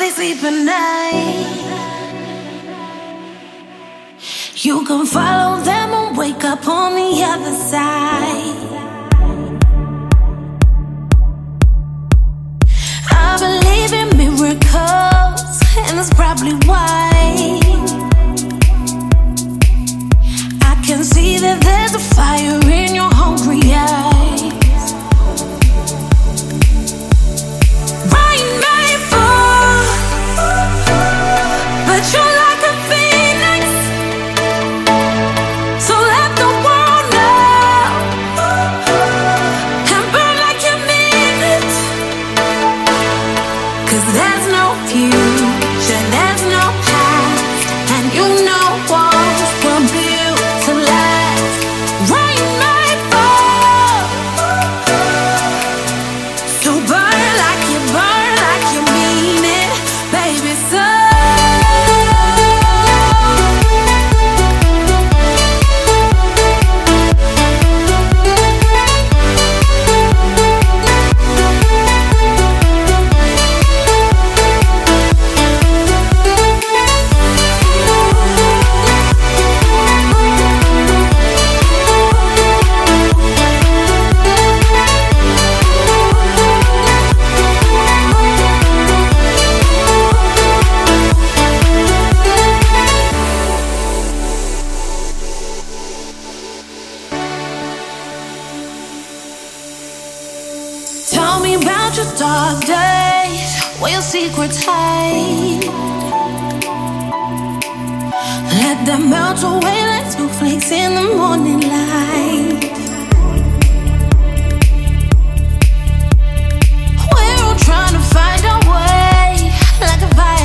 they sleep at night. You can follow them and wake up on the other side. I believe in miracles, and that's probably why I can see that there's a fire in your hungry eyes. Rain may fall, but you're like a phoenix, so let the world know and burn like you mean it. 'Cause there's no future, there's no past, and you know walls were built to last. Rain may fall, so burn like you mean it, baby. So tell me about your dark days, where your secrets hide. Let them melt away like snowflakes in the morning light. We're all trying to find our way like a fire.